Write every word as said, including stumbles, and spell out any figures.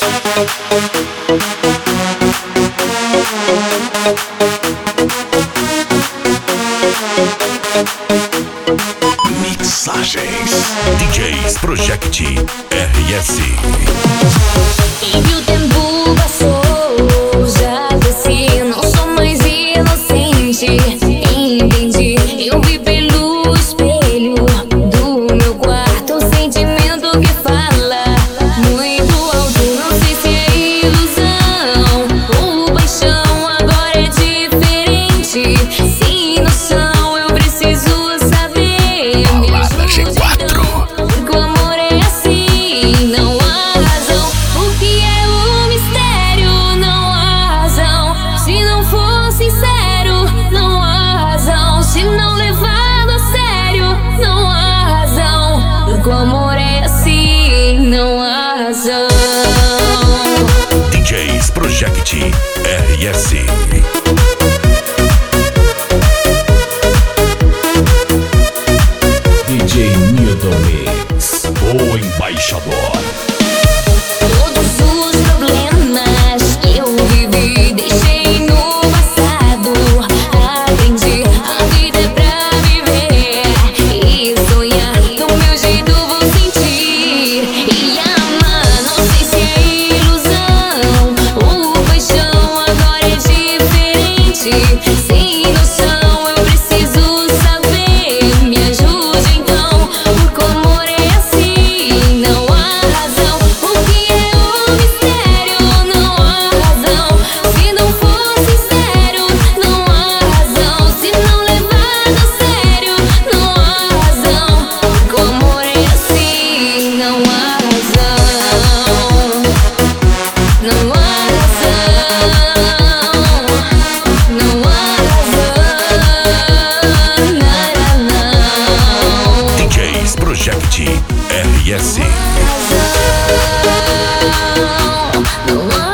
Mixagens D Js Project R S. E o tempo passou, já cresci, não sou mais inocente. Entendi, eu vi pelo espelho do meu quarto um sentimento que fala muito alto. Não sei se é ilusão ou paixão, agora é diferente. Sem noção, eu preciso saber. Balada G quatro. Porque o amor é assim, não há razão. O que é o mistério? Não há razão. Se não for sincero, não há razão. Se não levado a sério, não há razão. Porque o amor é assim, não há razão. D Js Project R S. D J Newton Mix, o embaixador. Todos os problemas que eu vivi, deixei no passado. Aprendi, a vida é pra viver e sonhar. Do meu jeito vou sentir e amar. Não sei se é ilusão ou paixão, agora é diferente. Sem noção, eu preciso saber. Me ajude então, porque o amor é assim, não há razão. O que é o mistério? Não há razão. Se não for sincero, não há razão. Se não levado a sério, não há razão. Porque o amor é assim, não há razão. Não há razão. Não há razão. Não. D Js Project R S. Não há